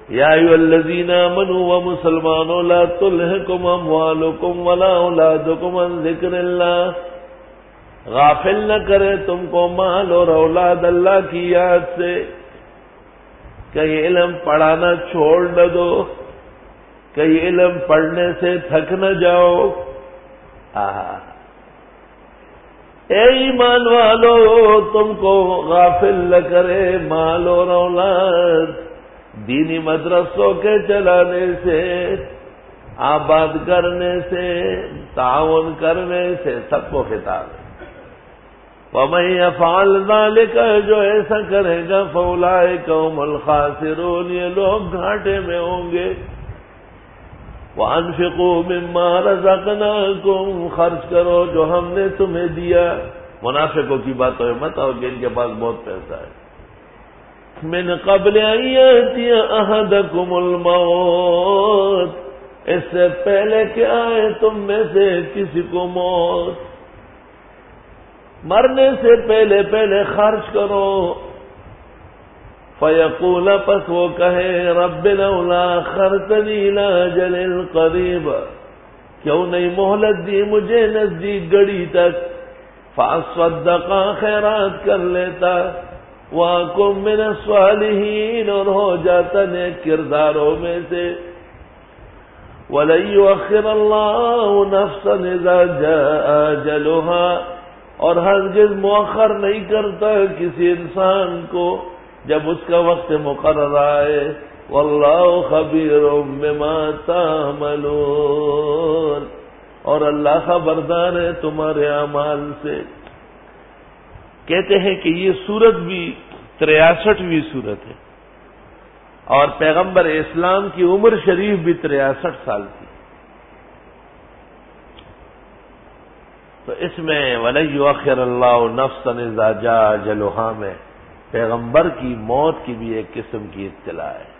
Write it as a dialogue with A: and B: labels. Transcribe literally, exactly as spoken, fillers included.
A: یا ایھا الذین آمنوا و مسلمانوں لا تلہکم اموالکم ولا اولادکم عن ذکر اللہ، غافل نہ کرے تم کو مال اور اولاد اللہ کی یاد سے، کہیں علم پڑھانا چھوڑ نہ دو، کہیں علم پڑھنے سے تھک نہ جاؤ۔ آہا، اے ایمان والو تم کو غافل نہ کرے مال اور اولاد دینی مدرسوں کے چلانے سے، آباد کرنے سے، تعاون کرنے سے، سب کو خطاب ہے۔ وَمَن يَفْعَلْ ذَلِكَ، جو ایسا کرے گا فَأُولَٰئِكَ هُمُ الْخَاسِرُونَ، یہ لوگ گھاٹے میں ہوں گے۔ وَأَنفِقُوا مِمَّا رَزَقْنَاكُمْ، خرچ کرو جو ہم نے تمہیں دیا۔ منافقوں کی بات ہوئے مت اور کہ ان کے پاس بہت پیسہ ہے۔ مِن قَبْلِ أَن يَأْتِيَ أَحَدَكُمُ الْمَوْتُ، اس سے پہلے کہ آئے تم میں سے کسی کو موت، مرنے سے پہلے پہلے خرچ کرو۔ فَيَقُولَ، پس وہ کہے رَبِّ لَوْلَا أَخَّرْتَنِي إِلَىٰ أَجَلٍ قَرِيبٍ، کیوں نہیں مہلت دی مجھے نزدیک گھڑی تک، فَأَصَّدَّقَ، خیرات کر لیتا، وَأَكُن مِّنَ الصَّالِحِينَ، اور ہو جاتا نیک کرداروں میں سے۔ وَلَن يُؤَخِّرَ اللَّهُ نَفْسًا إِذَا جَاءَ أَجَلُهَا، اور ہرگز مؤخر نہیں کرتا کسی انسان کو جب اس کا وقت مقرر آئے۔ وَاللَّهُ خَبِيرٌ بِمَا تَعْمَلُونَ، اور اللہ خبردار ہے تمہارے اعمال سے۔ کہتے ہیں کہ یہ سورت بھی تریاسٹھویں سورت ہے، اور پیغمبر اسلام کی عمر شریف بھی تریاسٹھ سال تھی۔ تو اس میں وَلَن يُؤَخِّرَ اللَّهُ نَفْسًا إِذَا جَاءَ أَجَلُهَا میں پیغمبر کی موت کی بھی ایک قسم کی اطلاع ہے۔